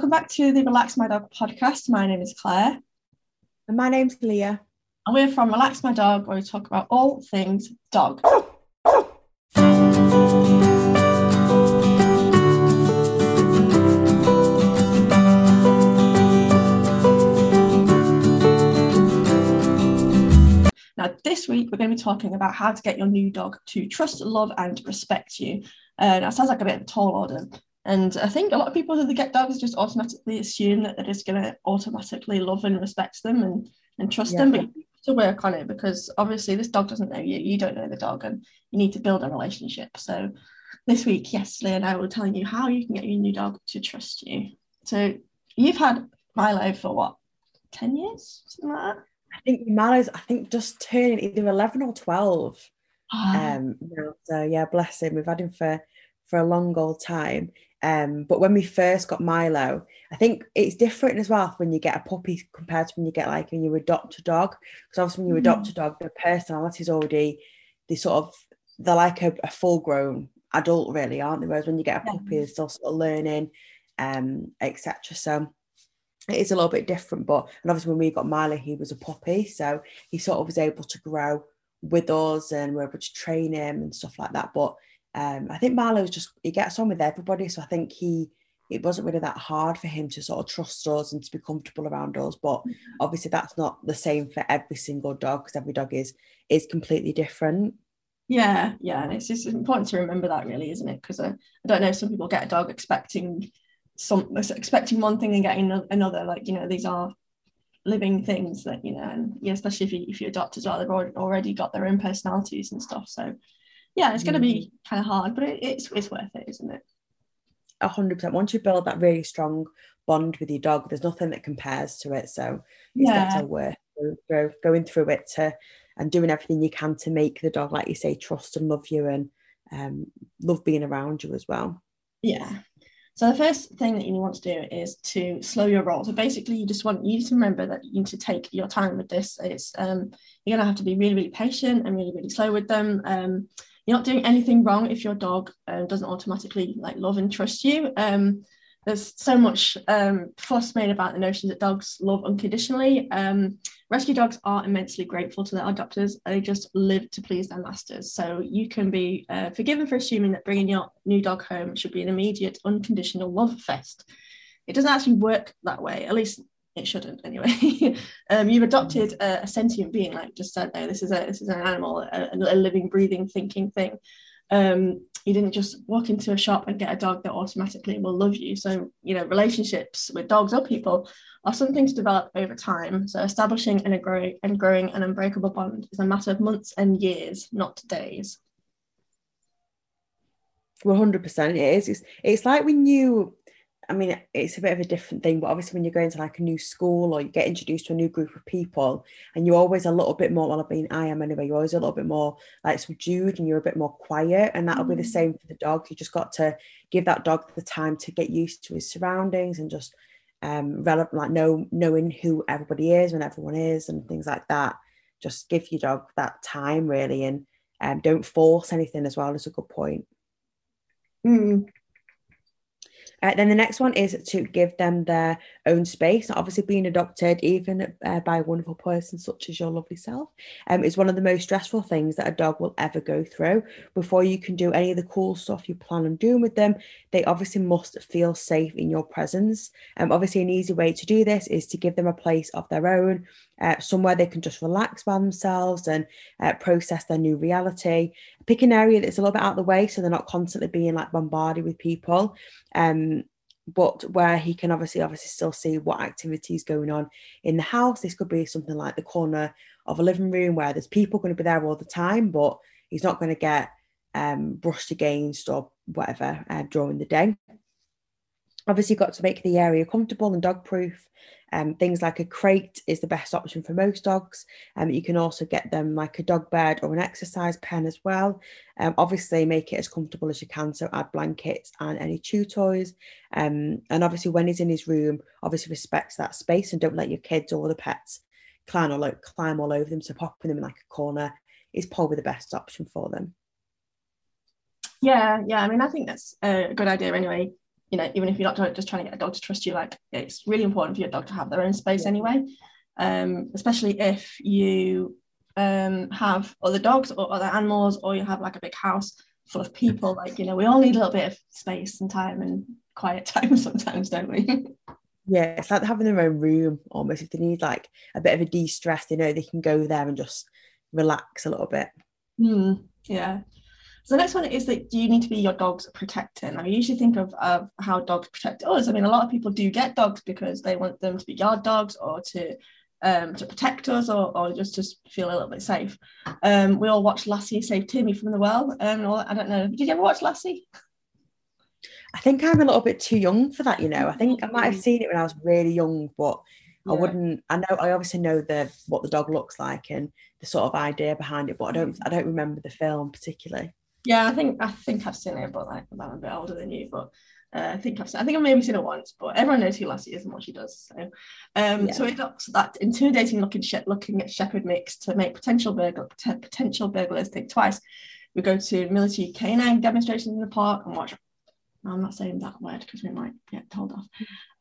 Welcome back to the Relax My Dog podcast. My name is Claire, And my name's Leah. and we're from Relax My Dog, where we talk about all things dog. Now, this week we're going to be talking about how to get your new dog to trust, love, and respect you. That sounds like a bit of a tall order. And I think a lot of people who get dogs just automatically assume that they're just going to automatically love and respect them and trust them. But you have to work on it, because obviously this dog doesn't know you. You don't know the dog, and you need to build a relationship. So this week, yes, Leah and I will telling you how you can get your new dog to trust you. So you've had Milo for what, 10 years? Something like that? I think Malo's, just turning either 11 or 12. So yeah, bless him. We've had him for a long old time. But when we first got Milo, I think it's different as well when you get a puppy compared to when you get when you adopt a dog. Because obviously when you adopt a dog, their personality is already, they're like a full grown adult really, aren't they? Whereas when you get a puppy, they're still sort of learning, etc. So it is a little bit different. And obviously when we got Milo, he was a puppy, so he sort of was able to grow with us and we're able to train him and stuff like that. But I think he gets on with everybody, so I think it wasn't really that hard for him to sort of trust us and to be comfortable around us. But obviously that's not the same for every single dog, because every dog is completely different. Yeah, and it's just important to remember that, really, isn't it? Because I don't know, some people get a dog expecting one thing and getting another. These are living things that, and especially if you adopt as well, they've already got their own personalities and stuff. So yeah, it's going to be kind of hard, but it's worth it, isn't it? 100%. Once you build that really strong bond with your dog, there's nothing that compares to it. So it's definitely worth going through it and doing everything you can to make the dog, like you say, trust and love you and love being around you as well. Yeah. So the first thing that you want to do is to slow your roll. So basically, you need to remember that you need to take your time with this. It's you're going to have to be really, really patient and really, really slow with them. You're not doing anything wrong if your dog doesn't automatically love and trust you. There's so much fuss made about the notion that dogs love unconditionally. Rescue dogs are immensely grateful to their adopters. They just live to please their masters. So you can be forgiven for assuming that bringing your new dog home should be an immediate, unconditional love fest. It doesn't actually work that way. At least it shouldn't, anyway. You've adopted a sentient being, like just said there. This is an animal, a living, breathing, thinking thing. You didn't just walk into a shop and get a dog that automatically will love you. So, relationships with dogs or people are something to develop over time. So establishing and growing an unbreakable bond is a matter of months and years, not days. 100% it is. It's like when it's a bit of a different thing, but obviously when you're going to a new school or you get introduced to a new group of people and you're always a little bit more, I am anyway, you're always a little bit more subdued and you're a bit more quiet, and that'll be the same for the dog. You just got to give that dog the time to get used to his surroundings and just knowing who everybody is when everyone is and things like that. Just give your dog that time, really, and don't force anything as well. Is a good point. Then the next one is to give them their own space. Obviously, being adopted, even by a wonderful person such as your lovely self, is one of the most stressful things that a dog will ever go through. Before you can do any of the cool stuff you plan on doing with them, they obviously must feel safe in your presence. Obviously, an easy way to do this is to give them a place of their own, somewhere they can just relax by themselves and process their new reality. Pick an area that's a little bit out of the way so they're not constantly being bombarded with people, but where he can obviously still see what activity is going on in the house. This could be something like the corner of a living room where there's people going to be there all the time, but he's not going to get brushed against or whatever during the day. Obviously, you've got to make the area comfortable and dog proof. Things like a crate is the best option for most dogs. You can also get them like a dog bed or an exercise pen as well. Obviously, make it as comfortable as you can. So add blankets and any chew toys. And obviously, when he's in his room, obviously respect that space and don't let your kids or the pets climb all over them. So popping them in a corner is probably the best option for them. Yeah. I mean, I think that's a good idea anyway. you know, even if you're not just trying to get a dog to trust you, like it's really important for your dog to have their own space anyway. Especially if you have other dogs or other animals, or you have like a big house full of people. Like, you know, we all need a little bit of space and time and quiet time sometimes, don't we? Yeah, it's like having their own room almost. If they need like a bit of a de-stress, they know they can go there and just relax a little bit. Yeah. So the next one is that you need to be your dog's protector. Now, you usually think of how dogs protect us. I mean, a lot of people do get dogs because they want them to be yard dogs, or to protect us, or just to feel a little bit safe. We all watched Lassie save Timmy from the well. I don't know. Did you ever watch Lassie? I think I'm a little bit too young for that, you know. I think I might have seen it when I was really young, but I wouldn't. I obviously know what the dog looks like and the sort of idea behind it, but I don't remember the film particularly. Yeah, I think I've seen it, but like I'm a bit older than you. But I think I've maybe seen it once. But everyone knows who Lassie is and what she does. So it adopts that intimidating looking shepherd mix to make potential burglars think twice. We go to military canine demonstrations in the park and watch. I'm not saying that word because we might get told off.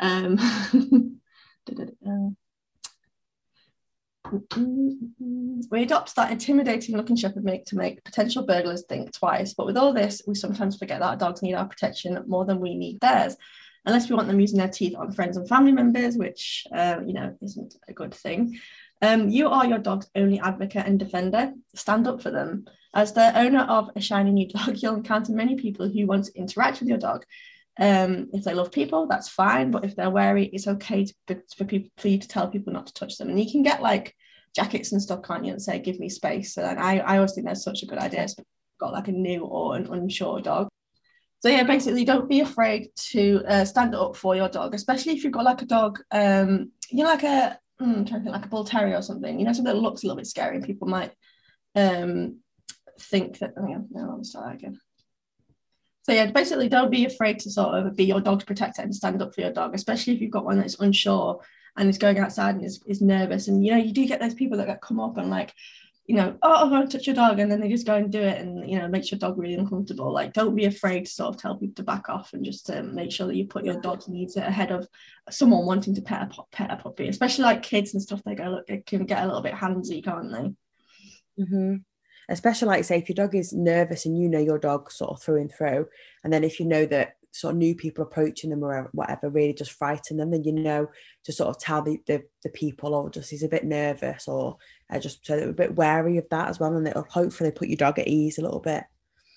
We adopt that intimidating looking shepherd mix to make potential burglars think twice. But with all this, we sometimes forget that our dogs need our protection more than we need theirs, unless we want them using their teeth on friends and family members, which you know, isn't a good thing. You are your dog's only advocate and defender. Stand up for them. As the owner of a shiny new dog, you'll encounter many people who want to interact with your dog. If they love people, that's fine. But if they're wary, it's okay for you to tell people not to touch them. And you can get like jackets and stuff, can't you, and say, give me space. So I always think that's such a good idea. Especially if you've got like a new or an unsure dog. So yeah, basically, don't be afraid to stand up for your dog, especially if you've got like a dog, you know, like I'm trying to think, like a bull terrier or something. You know, something that looks a little bit scary, and people might think that. Oh yeah, no, I'll start again. So yeah, basically, don't be afraid to sort of be your dog's protector and stand up for your dog, especially if you've got one that's unsure and is going outside and is nervous. And you know, you do get those people that come up and like, you know, oh, I want to touch your dog, and then they just go and do it, and you know, makes your dog really uncomfortable. Like, don't be afraid to sort of tell people to back off, and just make sure that you put your dog's needs ahead of someone wanting to pet a puppy, especially like kids and stuff. They can get a little bit handsy, can't they? Mm-hmm. Especially like say if your dog is nervous and you know your dog sort of through and through, and then if you know that sort of new people approaching them or whatever really just frighten them, then you know to sort of tell the people, or just he's a bit nervous, or just so they're a bit wary of that as well, and it'll hopefully put your dog at ease a little bit.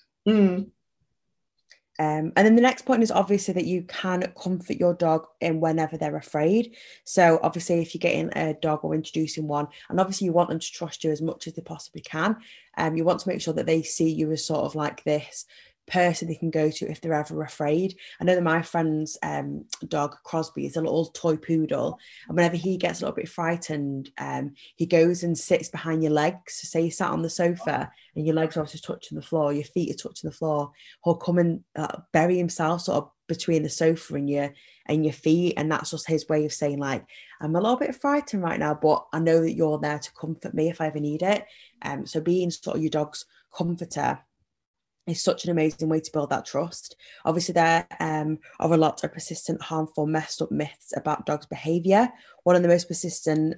And then the next point is obviously that you can comfort your dog in whenever they're afraid. So obviously if you're getting a dog or introducing one, and obviously you want them to trust you as much as they possibly can, you want to make sure that they see you as sort of like this person they can go to if they're ever afraid. I know that my friend's dog Crosby is a little toy poodle, and whenever he gets a little bit frightened, he goes and sits behind your legs. So say you sat on the sofa and your legs are just touching the floor, your feet are touching the floor, he'll come and bury himself sort of between the sofa and your feet, and that's just his way of saying like, I'm a little bit frightened right now, but I know that you're there to comfort me if I ever need it. So being sort of your dog's comforter is such an amazing way to build that trust. Obviously, there are a lot of persistent, harmful, messed up myths about dogs' behaviour. One of the most persistent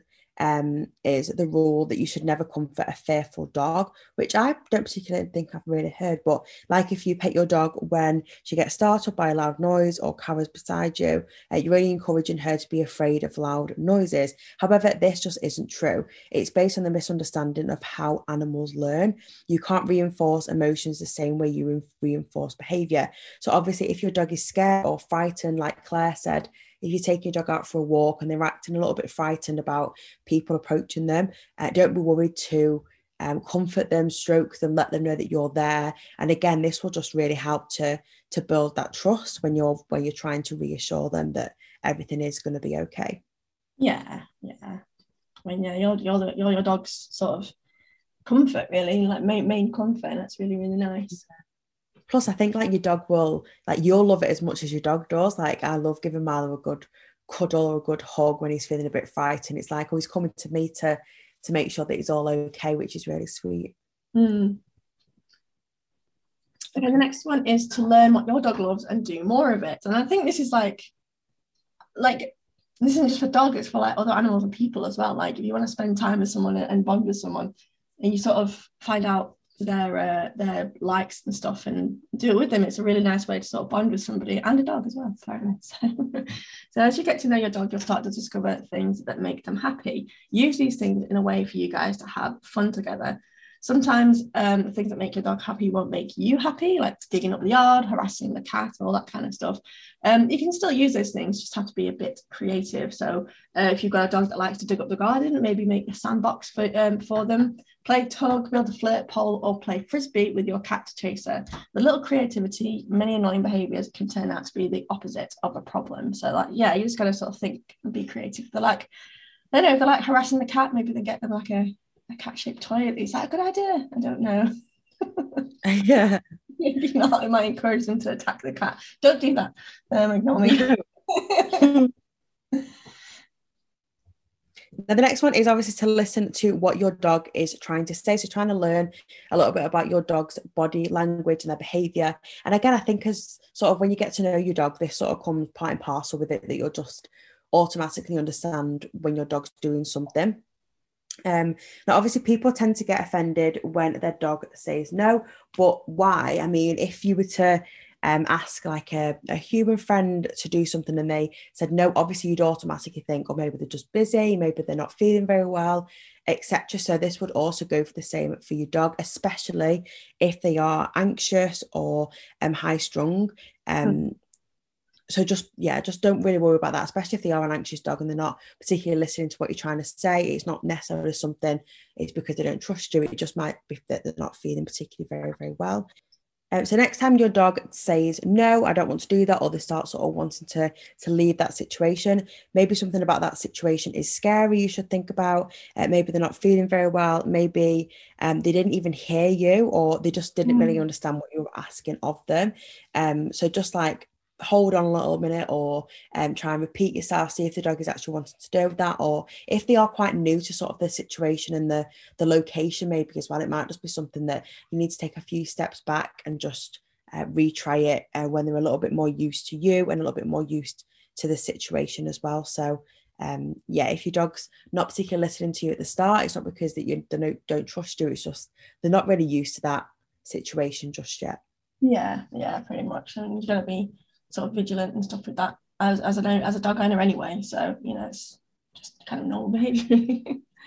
is the rule that you should never comfort a fearful dog, which I don't particularly think I've really heard. But like if you pet your dog when she gets startled by a loud noise or cowers beside you, you're only encouraging her to be afraid of loud noises. However, this just isn't true. It's based on the misunderstanding of how animals learn. You can't reinforce emotions the same way you reinforce behaviour. So obviously, if your dog is scared or frightened, like Claire said, if you take your dog out for a walk and they're acting a little bit frightened about people approaching them, don't be worried to comfort them, stroke them, let them know that you're there. And again, this will just really help to build that trust when you're trying to reassure them that everything is going to be okay. Yeah. I mean, yeah, you're your dog's sort of comfort, really, like main comfort, and that's really, really nice. Plus, I think like your dog will, like you'll love it as much as your dog does. Like I love giving Milo a good cuddle or a good hug when he's feeling a bit frightened. It's like, oh, he's coming to me to make sure that he's all okay, which is really sweet. Okay, the next one is to learn what your dog loves and do more of it. And I think this is like this isn't just for dogs, it's for like other animals and people as well. Like if you want to spend time with someone and bond with someone, and you sort of find out their likes and stuff and do it with them, it's a really nice way to sort of bond with somebody and a dog as well. So as you get to know your dog, you'll start to discover things that make them happy. Use these things in a way for you guys to have fun together. Sometimes the things that make your dog happy won't make you happy, like digging up the yard, harassing the cat, all that kind of stuff. You can still use those things, just have to be a bit creative. So if you've got a dog that likes to dig up the garden, maybe make a sandbox for them, play tug, build a flirt pole, or play frisbee with your cat chaser. The little creativity, many annoying behaviours can turn out to be the opposite of a problem. So like, yeah, you just got to sort of think and be creative. They're like, I don't know, if they're like harassing the cat, maybe they get them like a cat-shaped toy. Is that a good idea? I don't know. Yeah. Maybe not. I might encourage them to attack the cat. Don't do that. Ignore me. Now, the next one is obviously to listen to what your dog is trying to say. So trying to learn a little bit about your dog's body language and their behaviour. And again, I think as sort of when you get to know your dog, this sort of comes part and parcel with it, that you'll just automatically understand when your dog's doing something. Now obviously people tend to get offended when their dog says no, but why? I mean, if you were to ask like a human friend to do something and they said no, obviously you'd automatically think, oh, maybe they're just busy, maybe they're not feeling very well, etc. So this would also go for the same for your dog, especially if they are anxious or high strung. So just don't really worry about that, especially if they are an anxious dog and they're not particularly listening to what you're trying to say. It's not necessarily something, it's because they don't trust you. It just might be that they're not feeling particularly very, very well. So next time your dog says, no, I don't want to do that, or they start sort of wanting to leave that situation, maybe something about that situation is scary, you should think about. Maybe they're not feeling very well. Maybe they didn't even hear you, or they just didn't really understand what you were asking of them. So just like, hold on a little minute, or try and repeat yourself, see if the dog is actually wanting to do that, or if they are quite new to sort of the situation and the location maybe as well, it might just be something that you need to take a few steps back and just retry it when they're a little bit more used to you and a little bit more used to the situation as well. So if your dog's not particularly listening to you at the start, it's not because that you don't trust you, it's just they're not really used to that situation just yet. Yeah, pretty much. And you're going to be sort of vigilant and stuff with that as a dog owner anyway, so it's just kind of normal behavior.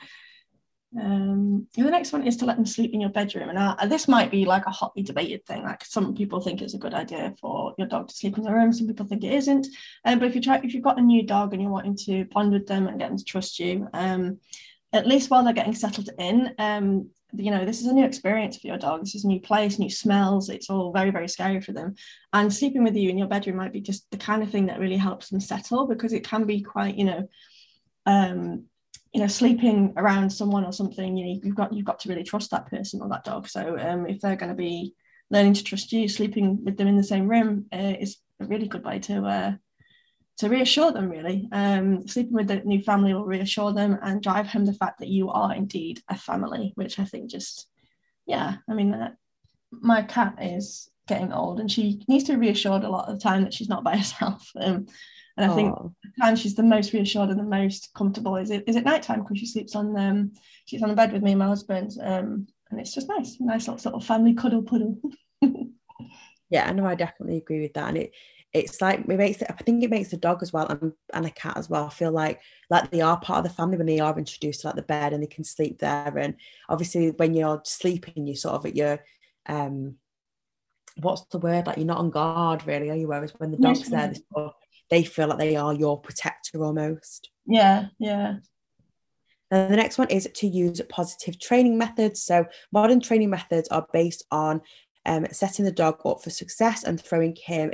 The next one is to let them sleep in your bedroom, and this might be like a hotly debated thing. Like some people think it's a good idea for your dog to sleep in your room, some people think it isn't, but if you've got a new dog and you're wanting to bond with them and get them to trust you, at least while they're getting settled in, this is a new experience for your dog. This is a new place, new smells. It's all very, very scary for them. And sleeping with you in your bedroom might be just the kind of thing that really helps them settle, because it can be quite, sleeping around someone or something, you've got to really trust that person or that dog. So if they're going to be learning to trust you, sleeping with them in the same room is a really good way to reassure them, really. Sleeping with the new family will reassure them and drive home the fact that you are indeed a family, which I think my cat is getting old and she needs to be reassured a lot of the time that she's not by herself. And I think the time she's the most reassured and the most comfortable is at nighttime, because she sleeps on the bed with me and my husband. And it's just nice little sort of family cuddle puddle. Yeah, I know, I definitely agree with that. And it's like I think it makes the dog as well and a cat as well feel like they are part of the family when they are introduced to like the bed and they can sleep there. And obviously when you're sleeping, you're sort of at your what's the word, like you're not on guard really, are you? Whereas when the dog's there, they feel like they are your protector almost. Yeah. And the next one is to use positive training methods. So modern training methods are based on setting the dog up for success and showing him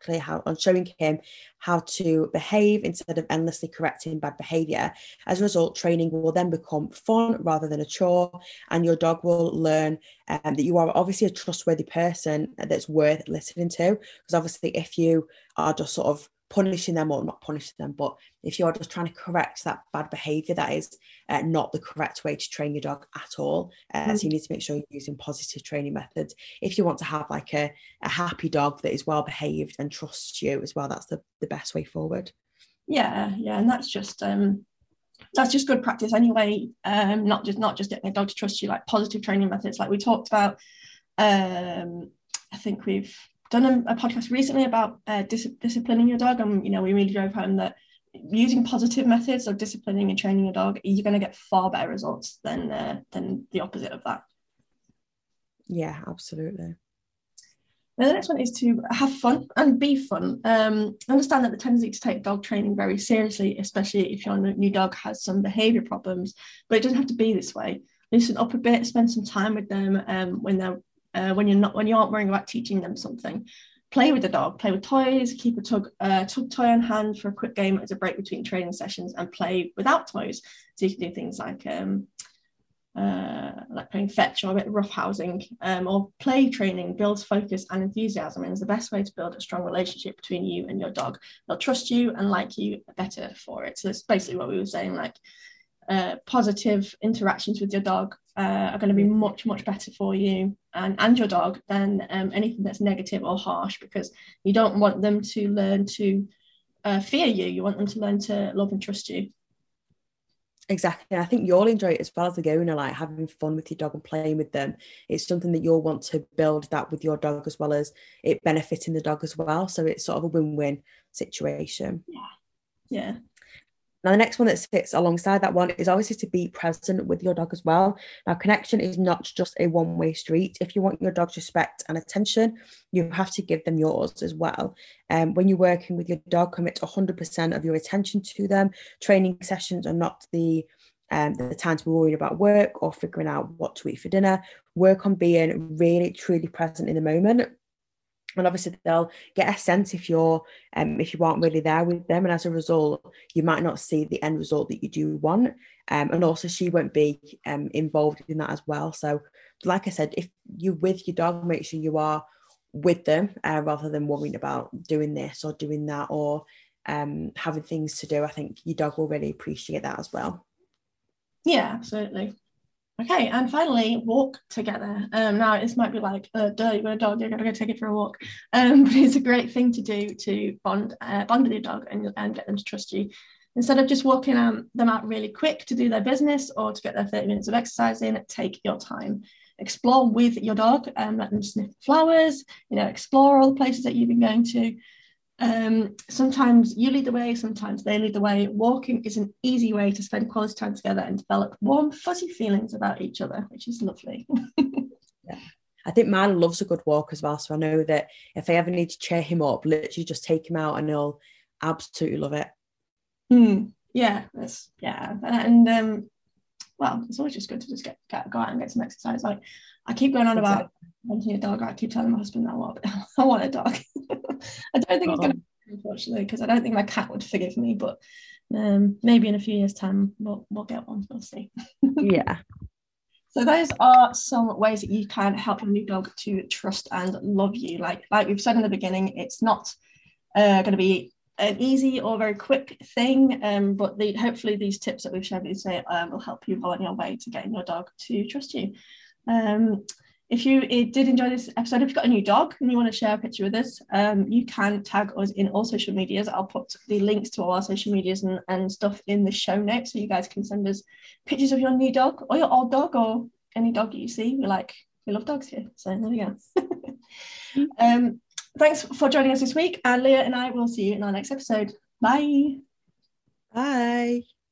how to behave instead of endlessly correcting bad behavior. As a result, training will then become fun rather than a chore, and your dog will learn that you are obviously a trustworthy person that's worth listening to. Because obviously if you are just sort of punishing them, or not punishing them, but if you're just trying to correct that bad behavior, that is not the correct way to train your dog at all. So you need to make sure you're using positive training methods if you want to have like a happy dog that is well behaved and trusts you as well. That's the best way forward. Yeah, and that's just good practice anyway. Not just getting a dog to trust you, like positive training methods like we talked about. I think we've done a podcast recently about disciplining your dog, and we really drove home that using positive methods of disciplining and training your dog, you're going to get far better results than the opposite of that. Yeah, absolutely. Now, the next one is to have fun and be fun. Understand that the tendency to take dog training very seriously, especially if your new dog has some behaviour problems, but it doesn't have to be this way. Loosen up a bit, spend some time with them when you aren't worrying about teaching them something. Play with the dog, play with toys, keep a tug toy on hand for a quick game as a break between training sessions, and play without toys. So you can do things like playing fetch or a bit of roughhousing, or play training builds focus and enthusiasm, and is the best way to build a strong relationship between you and your dog. They'll trust you and like you better for it. So that's basically what we were saying, like positive interactions with your dog are going to be much better for you and your dog than anything that's negative or harsh, because you don't want them to learn to fear you. You want them to learn to love and trust you. Exactly. I think you'll enjoy it as well as the owner, like having fun with your dog and playing with them. It's something that you'll want to build that with your dog, as well as it benefiting the dog as well. So it's sort of a win-win situation. Yeah. Now, the next one that sits alongside that one is obviously to be present with your dog as well. Now, connection is not just a one-way street. If you want your dog's respect and attention, you have to give them yours as well. When you're working with your dog, commit to 100% of your attention to them. Training sessions are not the time to be worried about work or figuring out what to eat for dinner. Work on being really, truly present in the moment. And obviously they'll get a sense if you aren't really there with them, and as a result you might not see the end result that you do want, and also she won't be involved in that as well. So like I said, if you're with your dog, make sure you are with them rather than worrying about doing this or doing that, or having things to do. I think your dog will really appreciate that as well. Yeah, absolutely. Okay, and finally, walk together. Now, this might be like, duh, you've got a dog, you're going to go take it for a walk. But it's a great thing to do to bond with your dog and get them to trust you. Instead of just walking them out really quick to do their business or to get their 30 minutes of exercise in, take your time. Explore with your dog, let them sniff flowers, explore all the places that you've been going to. Sometimes you lead the way, sometimes they lead the way. Walking is an easy way to spend quality time together and develop warm, fuzzy feelings about each other, which is lovely. Yeah. I think Marlon loves a good walk as well, so I know that if I ever need to cheer him up, literally just take him out and he'll absolutely love it. Yeah, and well, it's always just good to just go out and get some exercise. Like I keep going on about wanting a dog. I keep telling my husband I want a dog. I don't think it's going to happen, unfortunately, because I don't think my cat would forgive me, but maybe in a few years' time we'll get one. We'll see. Yeah. So those are some ways that you can help your new dog to trust and love you. Like we've said in the beginning, it's not going to be an easy or very quick thing, but hopefully these tips that we've shared with you today will help you on your way to getting your dog to trust you. If you did enjoy this episode, if you've got a new dog and you want to share a picture with us, you can tag us in all social medias. I'll put the links to all our social medias and stuff in the show notes, so you guys can send us pictures of your new dog or your old dog or any dog you see. We love dogs here, so there we go. Thanks for joining us this week, and Leah and I will see you in our next episode. Bye. Bye.